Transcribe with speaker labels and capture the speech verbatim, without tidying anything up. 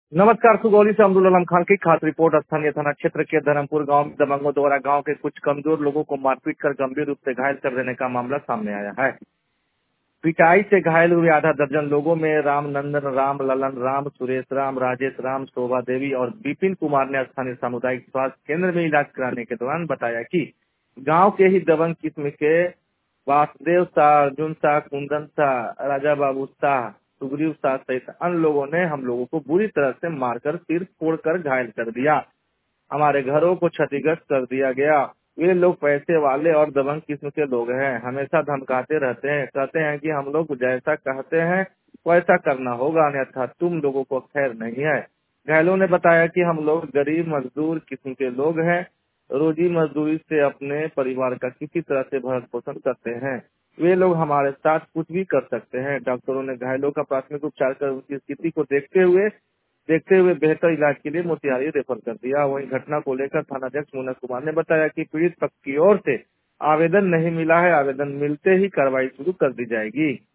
Speaker 1: नमस्कार। सुगौली से अब्दुल आलम खान की खास रिपोर्ट। स्थानीय थाना क्षेत्र के धर्मपुर गांव में दबंगों द्वारा गांव के कुछ कमजोर लोगों को मारपीट कर गंभीर रूप से घायल कर देने का मामला सामने आया है। पिटाई से घायल हुए आधा दर्जन लोगों में रामनंदन राम, ललन राम, सुरेश राम, राजेश राम, शोभा देवी और विपिन कुमार ने स्थानीय सामुदायिक स्वास्थ्य केंद्र में इलाज कराने के दौरान बताया कि गाँव के ही दबंग किस्म के वासुदेव शाह, अर्जुन शाह, कुंदन शाह, राजा बाबू शाह, सुग्रीव शाह सहित अन्य लोगों ने हम लोगों को बुरी तरह से मारकर सिर फोड़कर घायल कर दिया। हमारे घरों को क्षतिग्रस्त कर दिया गया। वे लोग पैसे वाले और दबंग किस्म के लोग हैं। हमेशा धमकाते रहते हैं, कहते हैं कि हम लोग जैसा कहते हैं वैसा करना होगा, अन्यथा तुम लोगों को खैर नहीं है। घायलों ने बताया कि हम लोग गरीब मजदूर किस्म के लोग हैं, रोजी मजदूरी से अपने परिवार का किसी तरह से भरण पोषण करते हैं। वे लोग हमारे साथ कुछ भी कर सकते हैं। डॉक्टरों ने घायलों का प्राथमिक उपचार कर उनकी स्थिति को देखते हुए देखते हुए बेहतर इलाज के लिए मोतिहारी रेफर कर दिया। वहीं घटना को लेकर थानाध्यक्ष मुन्ना कुमार ने बताया कि पीड़ित पक्ष की ओर से आवेदन नहीं मिला है, आवेदन मिलते ही कार्रवाई शुरू कर दी जाएगी।